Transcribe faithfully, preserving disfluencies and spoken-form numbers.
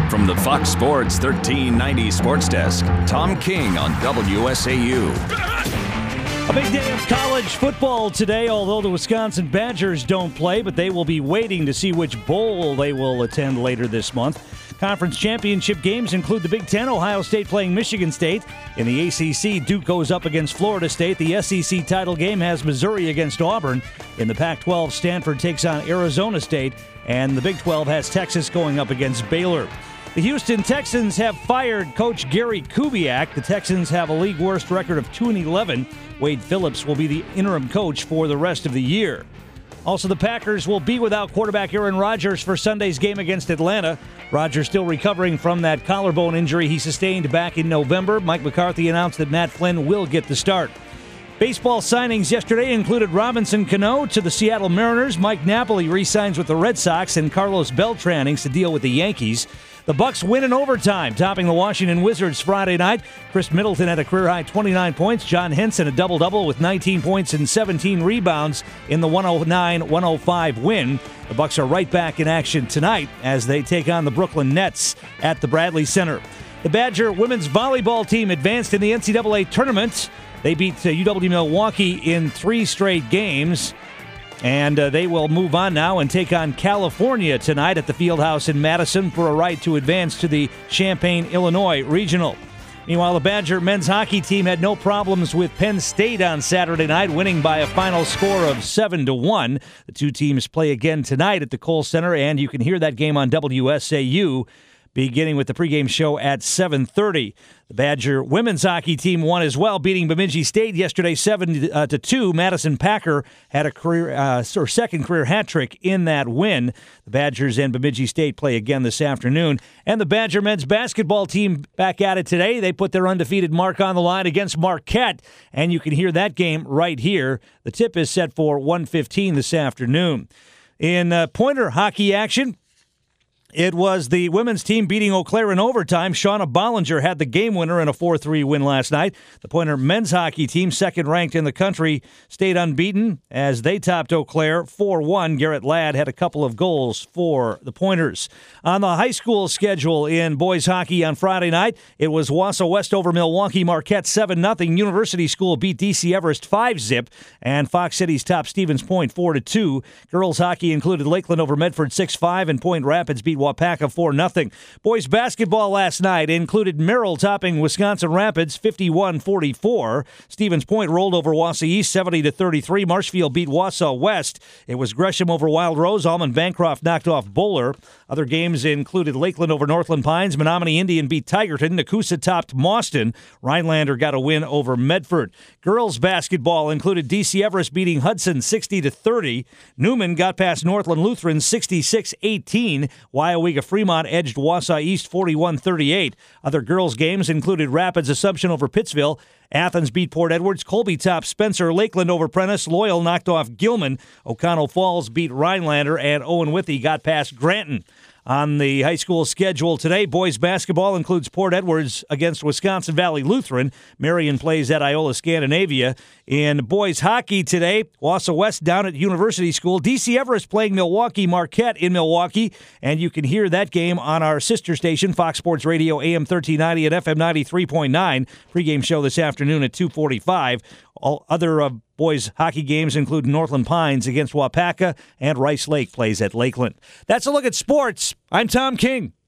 From the Fox Sports thirteen ninety Sports Desk, Tom King on W S A U. A big day of college football today, although the Wisconsin Badgers don't play, but they will be waiting to see which bowl they will attend later this month. Conference championship games include the Big Ten, Ohio State playing Michigan State. In the A C C, Duke goes up against Florida State. The S E C title game has Missouri against Auburn. In the Pac twelve, Stanford takes on Arizona State. And the Big twelve has Texas going up against Baylor. The Houston Texans have fired coach Gary Kubiak. The Texans have a league worst record of two and eleven. Wade Phillips will be the interim coach for the rest of the year. Also, the Packers will be without quarterback Aaron Rodgers for Sunday's game against Atlanta. Rodgers still recovering from that collarbone injury he sustained back in November. Mike McCarthy announced that Matt Flynn will get the start. Baseball signings yesterday included Robinson Cano to the Seattle Mariners. Mike Napoli re-signs with the Red Sox, and Carlos Beltran inks a deal with the Yankees. The Bucks win in overtime, topping the Washington Wizards Friday night. Chris Middleton had a career-high twenty-nine points. John Henson a double-double with nineteen points and seventeen rebounds in the one oh nine one oh five win. The Bucks are right back in action tonight as they take on the Brooklyn Nets at the Bradley Center. The Badger women's volleyball team advanced in the N C double A tournament. They beat uh, U W Milwaukee in three straight games. And uh, they will move on now and take on California tonight at the Fieldhouse in Madison for a right to advance to the Champaign, Illinois Regional. Meanwhile, the Badger men's hockey team had no problems with Penn State on Saturday night, winning by a final score of seven to one. The two teams play again tonight at the Kohl Center, and you can hear that game on W S A U beginning with the pregame show at seven thirty. The Badger women's hockey team won as well, beating Bemidji State yesterday seven to two. Madison Packer had a career uh, or second career hat trick in that win. The Badgers and Bemidji State play again this afternoon. And the Badger men's basketball team back at it today. They put their undefeated mark on the line against Marquette, and you can hear that game right here. The tip is set for one fifteen this afternoon. In uh, Pointer hockey action, it was the women's team beating Eau Claire in overtime. Shauna Bollinger had the game winner in a four three win last night. The Pointer men's hockey team, second ranked in the country, stayed unbeaten as they topped Eau Claire four one. Garrett Ladd had a couple of goals for the Pointers. On the high school schedule in boys hockey on Friday night, it was Wausau West over Milwaukee Marquette seven nothing. University School beat D C Everest five zip, and Fox Cities topped Stevens Point four to two. Girls hockey included Lakeland over Medford six five, and Point Rapids beat Wapaka four nothing. Boys basketball last night included Merrill topping Wisconsin Rapids fifty-one forty-four. Stevens Point rolled over Wausau East seventy to thirty-three. Marshfield beat Wausau West. It was Gresham over Wild Rose. Almond Bancroft knocked off Bowler. Other games included Lakeland over Northland Pines. Menominee Indian beat Tigerton. Nakusa topped Mauston. Rhinelander got a win over Medford. Girls basketball included D C Everest beating Hudson sixty to thirty. Newman got past Northland Lutheran sixty-six eighteen. Wyowega Fremont edged Wausau East forty-one thirty-eight. Other girls' games included Rapids Assumption over Pittsville. Athens beat Port Edwards. Colby topped Spencer. Lakeland over Prentice. Loyal knocked off Gilman. O'Connell Falls beat Rhinelander, and Owen Withy got past Granton. On the high school schedule today, boys basketball includes Port Edwards against Wisconsin Valley Lutheran. Marion plays at Iola Scandinavia. In boys hockey today, Wausau West down at University School. D C Everest playing Milwaukee Marquette in Milwaukee. And you can hear that game on our sister station, Fox Sports Radio, A M thirteen ninety and F M ninety-three point nine. Pregame show this afternoon at two forty-five. All other uh, boys hockey games include Northland Pines against Wapaka, and Rice Lake plays at Lakeland. That's a look at sports. I'm Tom King.